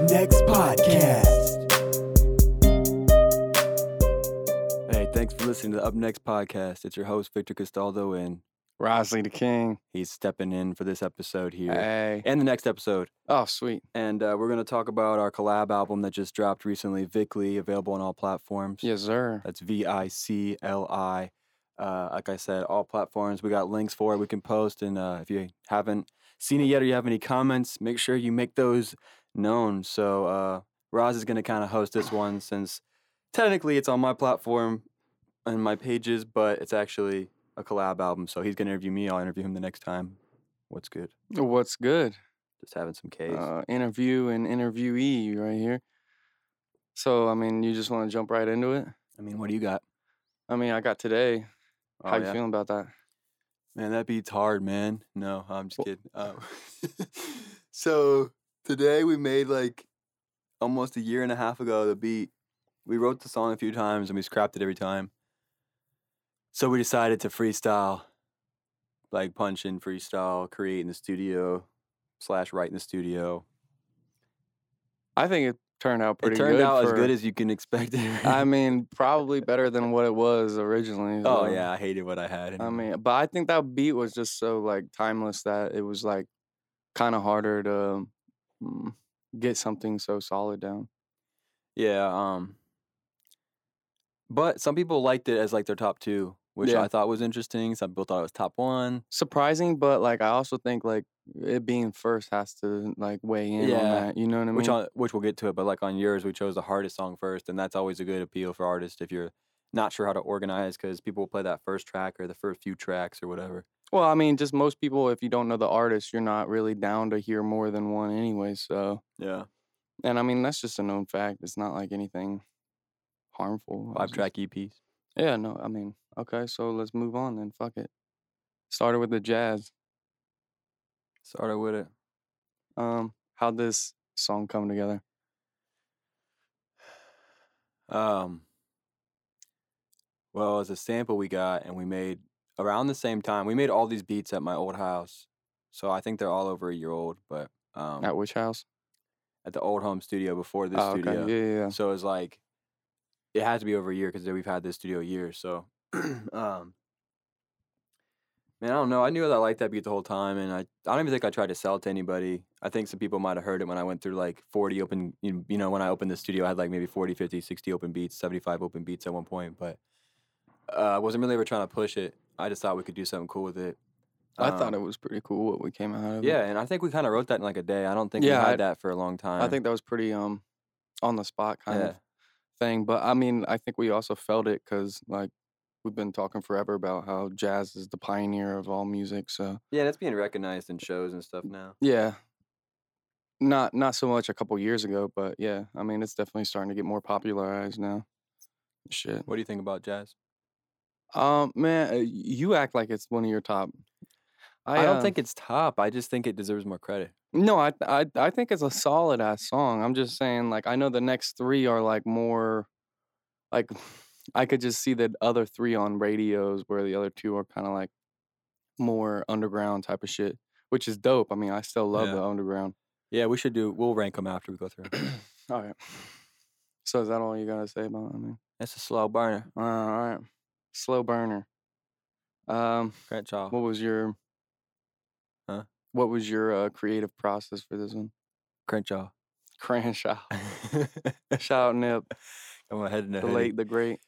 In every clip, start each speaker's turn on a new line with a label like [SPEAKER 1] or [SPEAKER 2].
[SPEAKER 1] Next Podcast.
[SPEAKER 2] Hey, thanks for listening to the Up Next Podcast. It's your host, Victor Castaldo, and
[SPEAKER 3] Rosley the King.
[SPEAKER 2] he's stepping in for this episode here
[SPEAKER 3] Hey.
[SPEAKER 2] and the next episode.
[SPEAKER 3] Oh, sweet.
[SPEAKER 2] And we're going to talk about our collab album that just dropped recently, Vicly, available on all platforms.
[SPEAKER 3] Yes, sir.
[SPEAKER 2] That's Vicli. Like I said, all platforms. We got links for it we can post. And if you haven't seen it yet or you have any comments, make sure you make those known. So Roz is going to kind of host this one since technically it's on my platform and my pages, but it's actually a collab album. So he's going to interview me. I'll interview him the next time. What's good?
[SPEAKER 3] What's good?
[SPEAKER 2] Just having some K's.
[SPEAKER 3] Interview and interviewee right here. So, I mean, you just want to jump right into it?
[SPEAKER 2] I mean, what do you got?
[SPEAKER 3] I mean, I got today.
[SPEAKER 2] Oh,
[SPEAKER 3] How you
[SPEAKER 2] yeah?
[SPEAKER 3] feeling about that?
[SPEAKER 2] Man, that beat's hard, man. No, I'm just kidding. So today we made like almost a year and a half ago the beat. We wrote the song a few times and we scrapped it every time. So we decided to freestyle, like punch in freestyle, create in the studio, / write in the studio.
[SPEAKER 3] I think it turned out pretty
[SPEAKER 2] It
[SPEAKER 3] good.
[SPEAKER 2] turned out as good as you can expect it.
[SPEAKER 3] I mean, probably better than what it was originally.
[SPEAKER 2] Oh
[SPEAKER 3] so,
[SPEAKER 2] yeah, I hated what I had.
[SPEAKER 3] I mean, but I think that beat was just so, like, timeless that it was, like, kind of harder to get something so solid down.
[SPEAKER 2] Yeah, but some people liked it as like their top 2, which
[SPEAKER 3] Yeah.
[SPEAKER 2] I thought was interesting. Some people thought it was top 1.
[SPEAKER 3] Surprising, but, like, I also think, like, it being first has to, like, weigh in on
[SPEAKER 2] Yeah.
[SPEAKER 3] that. You know what I mean?
[SPEAKER 2] Which we'll get to it, but like on yours, we chose the hardest song first, and that's always a good appeal for artists if you're not sure how to organize, because people will play that first track or the first few tracks or whatever.
[SPEAKER 3] Well, I mean, just most people, if you don't know the artist, you're not really down to hear more than one anyway. So,
[SPEAKER 2] Yeah,
[SPEAKER 3] and I mean, that's just a known fact. It's not like anything harmful. It's
[SPEAKER 2] 5-track EPs.
[SPEAKER 3] just- Yeah, no, I mean, okay, so let's move on then. Fuck it. Started with the jazz.
[SPEAKER 2] Started with it.
[SPEAKER 3] How'd this song come together?
[SPEAKER 2] Well, it was a sample we got, and we made around the same time. We made all these beats at my old house, so I think they're all over a year old. But
[SPEAKER 3] At which house?
[SPEAKER 2] at the old home studio before this
[SPEAKER 3] Oh,
[SPEAKER 2] studio.
[SPEAKER 3] okay. Yeah.
[SPEAKER 2] So it's like it has to be over a year because we've had this studio a year. So, man, I don't know. I knew that I liked that beat the whole time, and I don't even think I tried to sell it to anybody. I think some people might have heard it when I went through like 40 open. You know, when I opened the studio, I had like maybe 40, 50, 60 open beats, 75 open beats at one point. But I wasn't really ever trying to push it. I just thought we could do something cool with it.
[SPEAKER 3] I thought it was pretty cool what we came out of.
[SPEAKER 2] Yeah, and I think we kind of wrote that in like a day. I don't think we
[SPEAKER 3] Yeah,
[SPEAKER 2] had that for a long time.
[SPEAKER 3] I think that was pretty on the spot kind
[SPEAKER 2] Yeah.
[SPEAKER 3] of thing. But I mean, I think we also felt it because, like, we've been talking forever about how jazz is the pioneer of all music. So
[SPEAKER 2] Yeah, that's being recognized in shows and stuff now.
[SPEAKER 3] yeah, not so much a couple years ago, but yeah, I mean, it's definitely starting to get more popularized now. Shit.
[SPEAKER 2] What do you think about jazz?
[SPEAKER 3] Man, you act like it's one of your top.
[SPEAKER 2] I don't think it's top. I just think it deserves more credit.
[SPEAKER 3] No, I think it's a solid ass song. I'm just saying, like, I know the next 3 are like more, like, I could just see the other 3 on radios where the other 2 are kind of like more underground type of shit, which is dope. I mean, I still love
[SPEAKER 2] Yeah.
[SPEAKER 3] the underground.
[SPEAKER 2] Yeah, we'll rank them after we go through.
[SPEAKER 3] All right. So is that all you gotta say about it? I mean,
[SPEAKER 2] That's a slow burner.
[SPEAKER 3] all right. Slow burner.
[SPEAKER 2] Crenshaw.
[SPEAKER 3] What was your
[SPEAKER 2] Huh?
[SPEAKER 3] What was your creative process for this one?
[SPEAKER 2] Crenshaw.
[SPEAKER 3] Cranshaw. Shout out Nip,
[SPEAKER 2] Got my head in the
[SPEAKER 3] the
[SPEAKER 2] hoodie.
[SPEAKER 3] late, the great.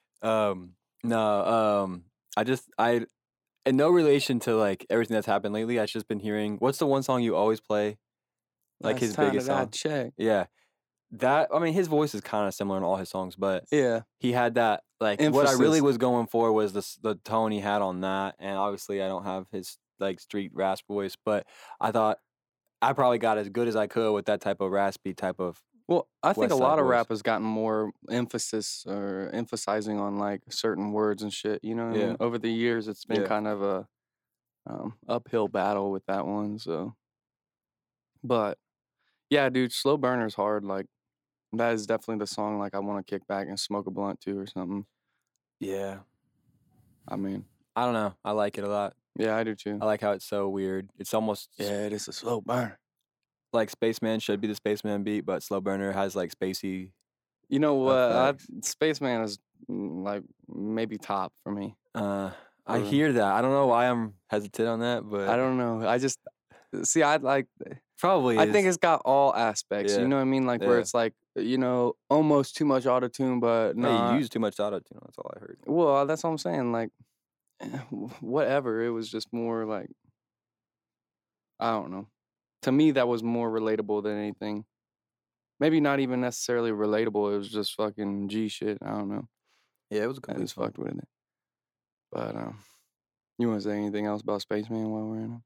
[SPEAKER 2] No, I in no relation to like everything that's happened lately, I've just been hearing, what's the one song you always play? Like
[SPEAKER 3] Last
[SPEAKER 2] his
[SPEAKER 3] time
[SPEAKER 2] biggest
[SPEAKER 3] that I
[SPEAKER 2] song.
[SPEAKER 3] checked.
[SPEAKER 2] Yeah. I mean, his voice is kind of similar in all his songs, but
[SPEAKER 3] Yeah.
[SPEAKER 2] he had that, like, what I really
[SPEAKER 3] Emphasis.
[SPEAKER 2] was going for was the tone he had on that. And obviously I don't have his like street rasp voice, but I thought I probably got as good as I could with that type of raspy type of.
[SPEAKER 3] Well, I think
[SPEAKER 2] West
[SPEAKER 3] a
[SPEAKER 2] Side
[SPEAKER 3] lot of
[SPEAKER 2] Boys.
[SPEAKER 3] rap has gotten more emphasis or emphasizing on like certain words and shit. You know what I
[SPEAKER 2] Yeah.
[SPEAKER 3] mean? Over the years, it's been
[SPEAKER 2] Yeah.
[SPEAKER 3] kind of a uphill battle with that one. So, but yeah, dude, Slow Burner's hard. Like, that is definitely the song like I want to kick back and smoke a blunt to or something.
[SPEAKER 2] Yeah.
[SPEAKER 3] I mean,
[SPEAKER 2] I don't know. I like it a lot.
[SPEAKER 3] yeah, I do too.
[SPEAKER 2] I like how it's so weird. It's almost.
[SPEAKER 3] Yeah, it is a slow burner.
[SPEAKER 2] like Spaceman should be the Spaceman beat, but Slow Burner has like spacey.
[SPEAKER 3] You know what?
[SPEAKER 2] Effects.
[SPEAKER 3] Spaceman is like maybe top for me.
[SPEAKER 2] I
[SPEAKER 3] For-
[SPEAKER 2] hear that. I don't know why I'm hesitant on that, but
[SPEAKER 3] I don't know. I just see. I like.
[SPEAKER 2] probably.
[SPEAKER 3] I think it's got all aspects.
[SPEAKER 2] Yeah.
[SPEAKER 3] You know what I mean? Like where
[SPEAKER 2] Yeah.
[SPEAKER 3] it's like almost too much auto tune, but
[SPEAKER 2] Hey,
[SPEAKER 3] not.
[SPEAKER 2] you use too much auto tune. That's all I heard.
[SPEAKER 3] Well, that's what I'm saying. Like, whatever. It was just more like, I don't know. To me, that was more relatable than anything. Maybe not even necessarily relatable. It was just fucking G shit. I don't know.
[SPEAKER 2] Yeah, it was a
[SPEAKER 3] I
[SPEAKER 2] complete
[SPEAKER 3] just fucked with it. But you want to say anything else about Spaceman while we're in it?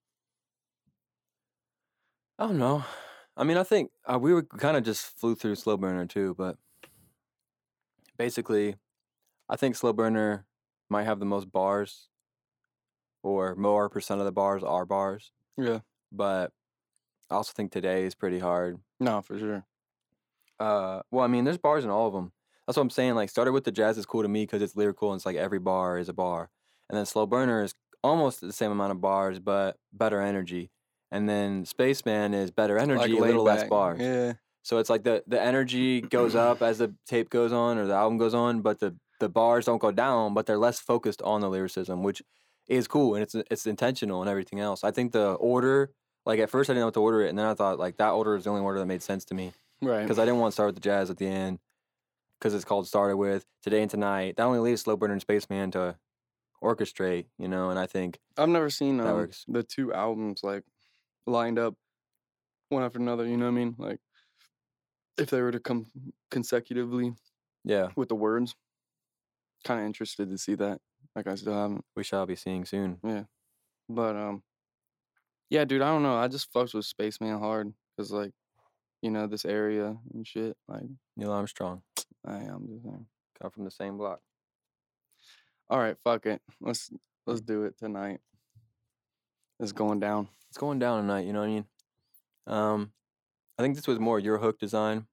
[SPEAKER 2] I don't know. I mean, I think we were kind of just flew through Slow Burner too, but basically, I think Slow Burner might have the most bars, or more percent of the bars are bars.
[SPEAKER 3] Yeah.
[SPEAKER 2] But I also think Today is pretty hard.
[SPEAKER 3] No, for sure.
[SPEAKER 2] Well, I mean, there's bars in all of them. That's what I'm saying. Like, Started With the Jazz is cool to me because it's lyrical and it's like every bar is a bar. And then Slow Burner is almost the same amount of bars, but better energy. And then Spaceman is better energy,
[SPEAKER 3] Like
[SPEAKER 2] a little
[SPEAKER 3] laid
[SPEAKER 2] less
[SPEAKER 3] back.
[SPEAKER 2] bars.
[SPEAKER 3] Yeah.
[SPEAKER 2] So it's like the energy goes up as the tape goes on or the album goes on, but the bars don't go down, but they're less focused on the lyricism, which is cool and it's intentional and everything else. I think the order, like at first I didn't know what to order it, and then I thought like that order is the only order that made sense to me
[SPEAKER 3] Right.
[SPEAKER 2] because I didn't want to start with the jazz at the end because it's called Started With Today and Tonight. That only leaves Slow Burner and Spaceman to orchestrate, and I think
[SPEAKER 3] I've never seen
[SPEAKER 2] that works.
[SPEAKER 3] the two albums like lined up one after another. You know what I mean? Like if they were to come consecutively
[SPEAKER 2] Yeah,
[SPEAKER 3] with the words. Kind of interested to see that. Like I still haven't.
[SPEAKER 2] we shall be seeing soon.
[SPEAKER 3] But yeah, dude. I don't know. I just fucks with Spaceman hard because like this area and shit. Like
[SPEAKER 2] Neil Armstrong,
[SPEAKER 3] I'm just saying.
[SPEAKER 2] come from the same block.
[SPEAKER 3] All right, fuck it. Let's do it tonight. It's going down.
[SPEAKER 2] It's going down tonight, you know what I mean? I think this was more your hook design.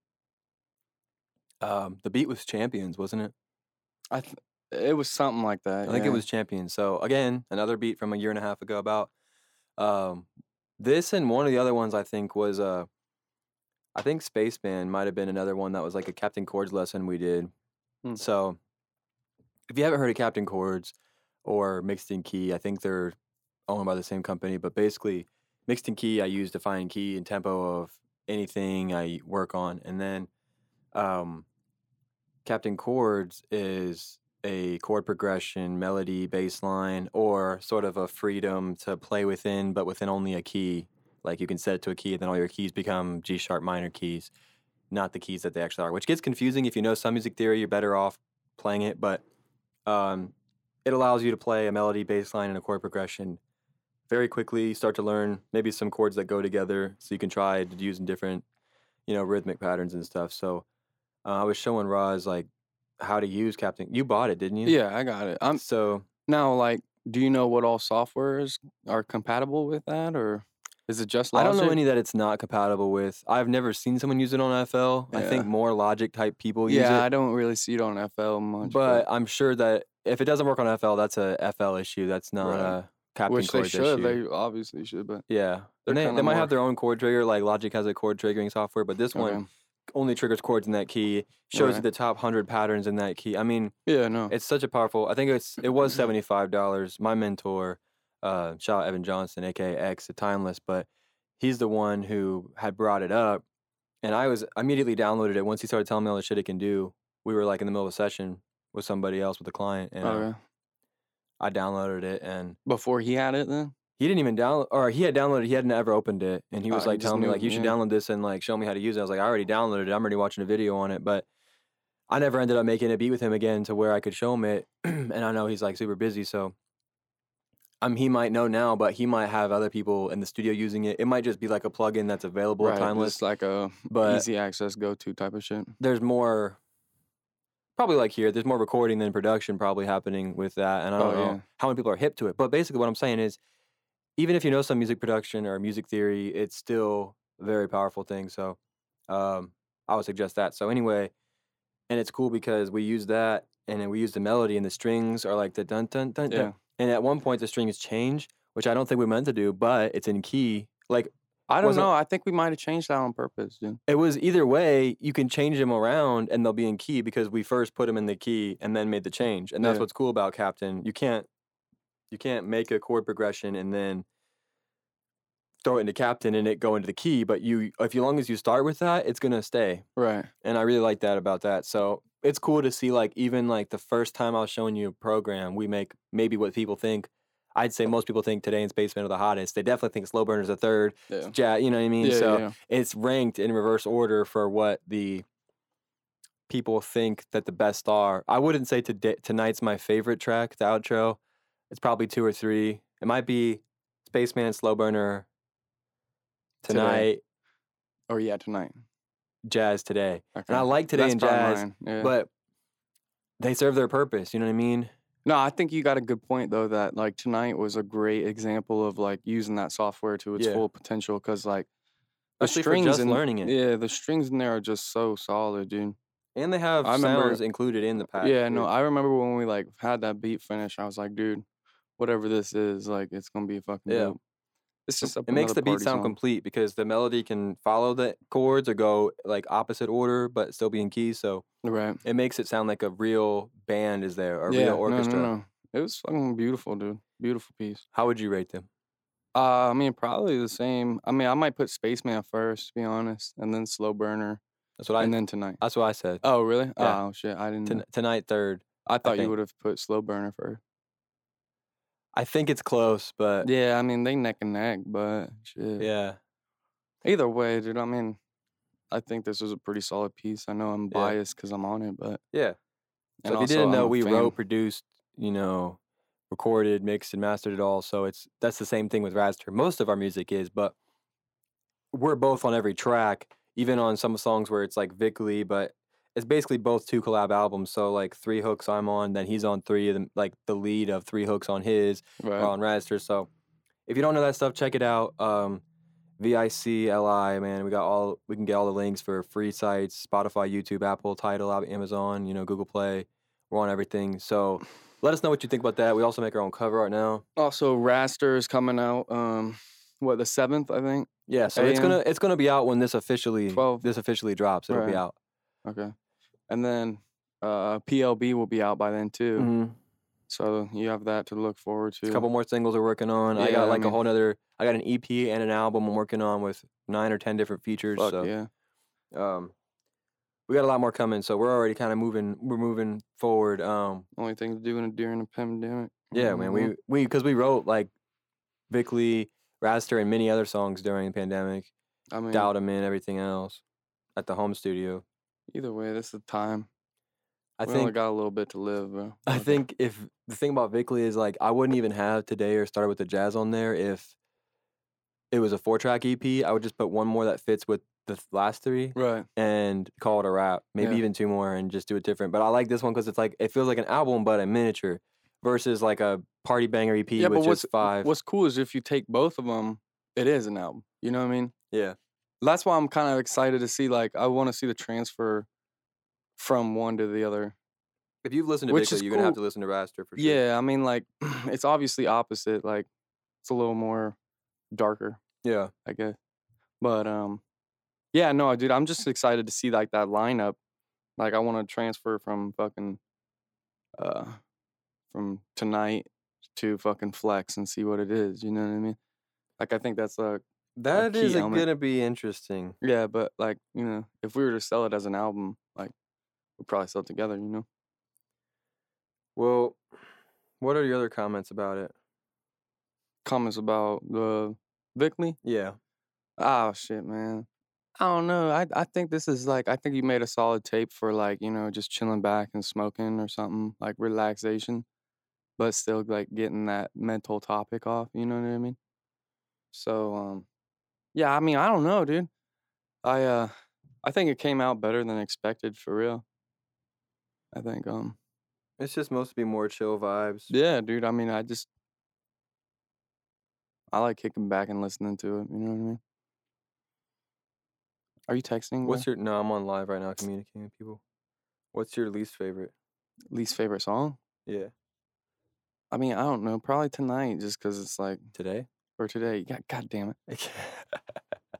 [SPEAKER 2] The beat was Champions, wasn't it?
[SPEAKER 3] It was something like that.
[SPEAKER 2] I think it
[SPEAKER 3] yeah.
[SPEAKER 2] was Champions. So again, another beat from a year and a half ago about this, and one of the other ones I think was I think Spaceman might have been another one that was like a Captain Chords lesson we did.
[SPEAKER 3] Hmm.
[SPEAKER 2] So if you haven't heard of Captain Chords or Mixed in Key, I think they're owned by the same company, but basically Mixed in Key I use to find key and tempo of anything I work on, and then Captain Chords is a chord progression, melody, bass line, or sort of a freedom to play within, but within only a key. Like you can set it to a key, and then all your keys become G sharp minor keys, not the keys that they actually are, which gets confusing. If you know some music theory, you're better off playing it, but it allows you to play a melody, bass line, and a chord progression very quickly. Start to learn maybe some chords that go together, so you can try to use in different, rhythmic patterns and stuff. So I was showing Roz like how to use Captain. You bought it, didn't you?
[SPEAKER 3] Yeah, I got it.
[SPEAKER 2] So
[SPEAKER 3] Now, like, do you know what all softwares are compatible with that, or is it just Logic?
[SPEAKER 2] I don't know any that it's not compatible with. I've never seen someone use it on FL. I think
[SPEAKER 3] Yeah.
[SPEAKER 2] more Logic type people use
[SPEAKER 3] Yeah, I
[SPEAKER 2] it.
[SPEAKER 3] don't really see it on FL much.
[SPEAKER 2] But I'm sure that if it doesn't work on FL, that's a FL issue. That's not
[SPEAKER 3] Right.
[SPEAKER 2] a Captain
[SPEAKER 3] which they
[SPEAKER 2] Chords
[SPEAKER 3] should.
[SPEAKER 2] issue.
[SPEAKER 3] They obviously should, but
[SPEAKER 2] Yeah.
[SPEAKER 3] they're
[SPEAKER 2] And they
[SPEAKER 3] kinda
[SPEAKER 2] might
[SPEAKER 3] more-
[SPEAKER 2] have their own chord trigger, like Logic has a chord triggering software, but this one
[SPEAKER 3] okay.
[SPEAKER 2] only triggers chords in that key, shows you
[SPEAKER 3] Right.
[SPEAKER 2] the top 100 patterns in that key. I mean,
[SPEAKER 3] Yeah, no.
[SPEAKER 2] it's such a powerful. I think it was $75. My mentor, shout out Evan Johnson, aka X at Timeless, but he's the one who had brought it up, and I immediately downloaded it once he started telling me all the shit it can do. We were like in the middle of a session with somebody else with a client, and
[SPEAKER 3] Okay.
[SPEAKER 2] I downloaded it, and
[SPEAKER 3] Before he had it, then.
[SPEAKER 2] he didn't even download, or he had downloaded, he hadn't ever opened it, and he was
[SPEAKER 3] Oh, he
[SPEAKER 2] like
[SPEAKER 3] just
[SPEAKER 2] telling me
[SPEAKER 3] knew,
[SPEAKER 2] like, you should
[SPEAKER 3] yeah.
[SPEAKER 2] download this and like show me how to use it. I was like, I already downloaded it. I'm already watching a video on it, but I never ended up making a beat with him again to where I could show him it. And I know he's like super busy, so he might know now, but he might have other people in the studio using it. It might just be like a plugin that's available at
[SPEAKER 3] Right,
[SPEAKER 2] Timeless.
[SPEAKER 3] just like a
[SPEAKER 2] But
[SPEAKER 3] easy access go-to type of shit.
[SPEAKER 2] there's more, probably like here, there's more recording than production probably happening with that. And I don't
[SPEAKER 3] Oh,
[SPEAKER 2] know
[SPEAKER 3] yeah.
[SPEAKER 2] how many people are hip to it. But basically what I'm saying is, even if you know some music production or music theory, it's still a very powerful thing. So I would suggest that. So anyway, and it's cool because we use that, and then we use the melody, and the strings are like the dun dun dun
[SPEAKER 3] Yeah.
[SPEAKER 2] dun. And at one point the strings change, which I don't think we meant to do, but it's in key. Like
[SPEAKER 3] I don't
[SPEAKER 2] wasn't-
[SPEAKER 3] know. I think we might have changed that on purpose, dude.
[SPEAKER 2] It was either way. You can change them around and they'll be in key because we first put them in the key and then made the change. And that's
[SPEAKER 3] Yeah.
[SPEAKER 2] what's cool about Captain. You can't make a chord progression and then throw it into Captain and it go into the key. But as long as you start with that, it's gonna stay.
[SPEAKER 3] Right.
[SPEAKER 2] And I really like that about that. So it's cool to see, like, even like the first time I was showing you a program, we make maybe what people think. I'd say most people think Today and Spaceman are the hottest. They definitely think Slow Burner's the third.
[SPEAKER 3] Yeah.
[SPEAKER 2] You know what I mean?
[SPEAKER 3] Yeah,
[SPEAKER 2] So
[SPEAKER 3] yeah.
[SPEAKER 2] it's ranked in reverse order for what the people think that the best are. I wouldn't say tonight's my favorite track, the outro. It's probably 2 or 3. It might be Spaceman and Slow Burner tonight,
[SPEAKER 3] Or yeah, tonight.
[SPEAKER 2] Jazz today.
[SPEAKER 3] Okay.
[SPEAKER 2] And I like Today
[SPEAKER 3] That's
[SPEAKER 2] and
[SPEAKER 3] probably
[SPEAKER 2] Jazz,
[SPEAKER 3] mine, yeah.
[SPEAKER 2] but they serve their purpose. You know what I mean?
[SPEAKER 3] No, I think you got a good point though. That like tonight was a great example of like using that software to its
[SPEAKER 2] Yeah.
[SPEAKER 3] full potential. Because like the
[SPEAKER 2] Especially for
[SPEAKER 3] strings
[SPEAKER 2] just
[SPEAKER 3] in
[SPEAKER 2] learning it.
[SPEAKER 3] yeah, the strings in there are just so solid, dude.
[SPEAKER 2] And they have
[SPEAKER 3] I remember-
[SPEAKER 2] sounds included in the pack.
[SPEAKER 3] Yeah, no,
[SPEAKER 2] too.
[SPEAKER 3] I remember when we like had that beat finish. I was like, dude, whatever this is, like, it's gonna be fucking
[SPEAKER 2] Yeah.
[SPEAKER 3] dope. It's just
[SPEAKER 2] It makes the beat sound complete because the melody can follow the chords or go like opposite order, but still be in key. So
[SPEAKER 3] Right.
[SPEAKER 2] it makes it sound like a real band is there, or a
[SPEAKER 3] Yeah.
[SPEAKER 2] real orchestra.
[SPEAKER 3] No. It was fucking beautiful, dude. Beautiful piece.
[SPEAKER 2] How would you rate them?
[SPEAKER 3] I mean, probably the same. I mean, I might put Spaceman first, to be honest, and then Slow Burner,
[SPEAKER 2] That's what
[SPEAKER 3] and then Tonight.
[SPEAKER 2] That's what I said.
[SPEAKER 3] Oh, really?
[SPEAKER 2] Yeah.
[SPEAKER 3] Oh shit, I didn't. know.
[SPEAKER 2] Tonight third.
[SPEAKER 3] I thought you
[SPEAKER 2] think.
[SPEAKER 3] would have put Slow Burner first.
[SPEAKER 2] I think it's close, but
[SPEAKER 3] Yeah, I mean they neck and neck, but shit.
[SPEAKER 2] yeah.
[SPEAKER 3] Either way, dude. I mean, I think this was a pretty solid piece. I know I'm
[SPEAKER 2] Yeah.
[SPEAKER 3] biased because I'm on it, but
[SPEAKER 2] Yeah.
[SPEAKER 3] and
[SPEAKER 2] So if you
[SPEAKER 3] also,
[SPEAKER 2] didn't
[SPEAKER 3] I'm
[SPEAKER 2] know,
[SPEAKER 3] a
[SPEAKER 2] we
[SPEAKER 3] fan.
[SPEAKER 2] wrote, produced, recorded, mixed, and mastered it all. So that's the same thing with Raster. Most of our music is, but we're both on every track, even on some songs where it's like Vic Lee, but it's basically both 2 collab albums. So like 3 hooks I'm on, then he's on 3 of them, like the lead of 3 hooks on his
[SPEAKER 3] Right.
[SPEAKER 2] or on Raster. So if you don't know that stuff, check it out. VICLI, man. We can get all the links for free sites, Spotify, YouTube, Apple, Tidal, Amazon, Google Play. We're on everything. So let us know what you think about that. We also make our own cover art now.
[SPEAKER 3] Also, Raster is coming out. The 7th, I think.
[SPEAKER 2] Yeah, so it's
[SPEAKER 3] AM?
[SPEAKER 2] gonna be out when this officially
[SPEAKER 3] 12.
[SPEAKER 2] drops. It'll be
[SPEAKER 3] Right.
[SPEAKER 2] out.
[SPEAKER 3] Okay. And then PLB will be out by then too.
[SPEAKER 2] Mhm.
[SPEAKER 3] So you have that to look forward to.
[SPEAKER 2] A couple more singles we're working on. I
[SPEAKER 3] Yeah,
[SPEAKER 2] got
[SPEAKER 3] I
[SPEAKER 2] like a
[SPEAKER 3] mean-
[SPEAKER 2] whole nother. I got an EP and an album I'm working on with 9 or 10 different features.
[SPEAKER 3] Fuck
[SPEAKER 2] so
[SPEAKER 3] yeah.
[SPEAKER 2] we got a lot more coming. So we're already kind of moving. We're moving forward.
[SPEAKER 3] Only thing to do during a pandemic.
[SPEAKER 2] Yeah, man. Because we wrote like Vic Lee, Raster, and many other songs during the pandemic.
[SPEAKER 3] I mean,
[SPEAKER 2] Doubt 'em and everything else at the home studio.
[SPEAKER 3] either way, this is the time.
[SPEAKER 2] I
[SPEAKER 3] We only
[SPEAKER 2] think
[SPEAKER 3] got a little bit to live, bro.
[SPEAKER 2] I think if the thing about Vic Lee is like I wouldn't even have Today or Started with the Jazz on there if it was a 4-track EP. I would just put one more that fits with the last 3
[SPEAKER 3] Right.
[SPEAKER 2] and call it a wrap. Maybe
[SPEAKER 3] Yeah.
[SPEAKER 2] even 2 more and just do it different. But I like this one because it's like it feels like an album but a miniature versus like a party banger EP
[SPEAKER 3] Yeah,
[SPEAKER 2] with
[SPEAKER 3] but
[SPEAKER 2] just 5.
[SPEAKER 3] what's cool is if you take both of them, it is an album. You know what I mean?
[SPEAKER 2] Yeah.
[SPEAKER 3] That's why I'm kind of excited to see. Like, I want to see the transfer from one to the other.
[SPEAKER 2] If you've listened to
[SPEAKER 3] Which
[SPEAKER 2] Vic Lee,
[SPEAKER 3] is
[SPEAKER 2] you're gonna have to
[SPEAKER 3] cool.
[SPEAKER 2] listen to Raster for sure.
[SPEAKER 3] Yeah, I mean, like, it's obviously opposite. Like, it's a little more darker,
[SPEAKER 2] Yeah.
[SPEAKER 3] I guess. But yeah, no, dude, I'm just excited to see like that lineup. Like, I want to transfer from fucking from Tonight to fucking Flex and see what it is. You know what I mean? Like, I think that's
[SPEAKER 2] That
[SPEAKER 3] key
[SPEAKER 2] is
[SPEAKER 3] element.
[SPEAKER 2] gonna be interesting.
[SPEAKER 3] yeah, but like, if we were to sell it as an album, like, we'd probably sell it together.
[SPEAKER 2] Well, what are your other comments about it?
[SPEAKER 3] Comments about the Vic Lee?
[SPEAKER 2] Yeah.
[SPEAKER 3] Oh shit, man. I don't know. I think this is like, I think you made a solid tape for like, just chilling back and smoking or something, like relaxation, but still like getting that mental topic off, you know what I mean? So yeah, I mean, I don't know, dude. I think it came out better than expected for real. I think
[SPEAKER 2] It's just supposed to be more chill vibes.
[SPEAKER 3] yeah, dude. I mean, I like kicking back and listening to it, you know what I mean? Are you texting?
[SPEAKER 2] What's
[SPEAKER 3] bro?
[SPEAKER 2] No, I'm on live right now communicating with people. What's your least favorite?
[SPEAKER 3] Least favorite song?
[SPEAKER 2] Yeah.
[SPEAKER 3] I mean, I don't know. Probably Tonight, just because it's like
[SPEAKER 2] Today?
[SPEAKER 3] for today. God damn it.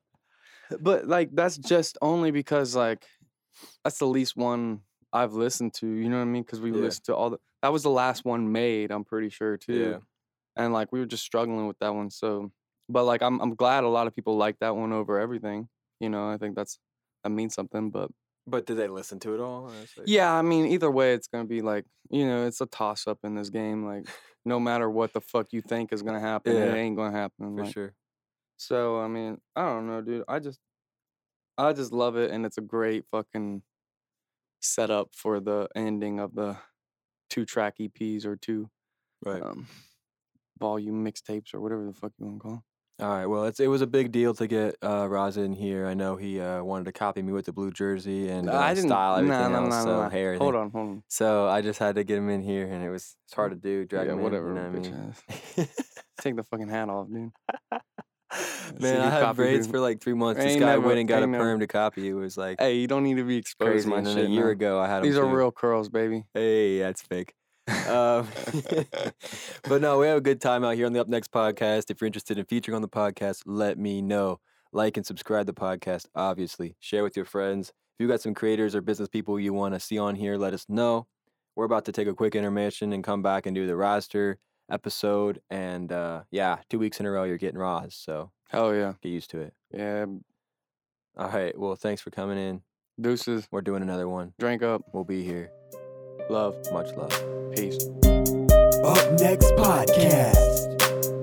[SPEAKER 3] But like that's just only because like that's the least one I've listened to. You know what I mean? Because we
[SPEAKER 2] Yeah.
[SPEAKER 3] listened to all the. That was the last one made. I'm pretty sure too.
[SPEAKER 2] Yeah.
[SPEAKER 3] And like we were just struggling with that one. So, but like I'm glad a lot of people like that one over everything. You know, I think that means something. But
[SPEAKER 2] But did they listen to it all? It's like-
[SPEAKER 3] yeah, I mean, either way, it's gonna be like it's a toss up in this game. Like no matter what the fuck you think is gonna happen,
[SPEAKER 2] Yeah.
[SPEAKER 3] it ain't gonna happen.
[SPEAKER 2] for
[SPEAKER 3] like,
[SPEAKER 2] sure.
[SPEAKER 3] So I mean, I don't know, dude. I just love it, and it's a great fucking setup for the ending of the 2-track EPs or 2
[SPEAKER 2] Right.
[SPEAKER 3] volume mixtapes or whatever the fuck you want to call 'em.
[SPEAKER 2] All right. Well, it was a big deal to get Raza in here. I know he wanted to copy me with the blue jersey and
[SPEAKER 3] I didn't.
[SPEAKER 2] style everything
[SPEAKER 3] Nah,
[SPEAKER 2] else. So hair.
[SPEAKER 3] Hold on.
[SPEAKER 2] So I just had to get him in here, and it's hard to do. Drag
[SPEAKER 3] Yeah,
[SPEAKER 2] him in,
[SPEAKER 3] whatever,
[SPEAKER 2] you know what I
[SPEAKER 3] bitch
[SPEAKER 2] mean?
[SPEAKER 3] Take the fucking hat off, dude.
[SPEAKER 2] Man,
[SPEAKER 3] you
[SPEAKER 2] I had
[SPEAKER 3] copy
[SPEAKER 2] braids
[SPEAKER 3] dude.
[SPEAKER 2] for like 3 months. This
[SPEAKER 3] Ain't
[SPEAKER 2] guy
[SPEAKER 3] never-
[SPEAKER 2] went and got a
[SPEAKER 3] ain't never-
[SPEAKER 2] perm to copy. It was like
[SPEAKER 3] Hey, you don't need to be exposed
[SPEAKER 2] crazy.
[SPEAKER 3] my
[SPEAKER 2] And then
[SPEAKER 3] shit.
[SPEAKER 2] a year
[SPEAKER 3] now.
[SPEAKER 2] ago, I had
[SPEAKER 3] These
[SPEAKER 2] him
[SPEAKER 3] are
[SPEAKER 2] too.
[SPEAKER 3] real curls, baby.
[SPEAKER 2] Hey, that's fake. Um, but no, we have a good time out here on the Up Next podcast. If you're interested in featuring on the podcast, let me know. Like and subscribe to the podcast, obviously. Share with your friends. If you got some creators or business people you want to see on here, let us know. We're about to take a quick intermission and come back and do the roster episode. And 2 weeks in a row, you're getting Roz. So
[SPEAKER 3] Hell yeah.
[SPEAKER 2] get used to it.
[SPEAKER 3] Yeah.
[SPEAKER 2] All right. Well, thanks for coming in.
[SPEAKER 3] Deuces.
[SPEAKER 2] We're doing another one.
[SPEAKER 3] Drink up.
[SPEAKER 2] We'll be here.
[SPEAKER 3] Love.
[SPEAKER 2] Much love.
[SPEAKER 3] Peace.
[SPEAKER 1] Up Next Podcast.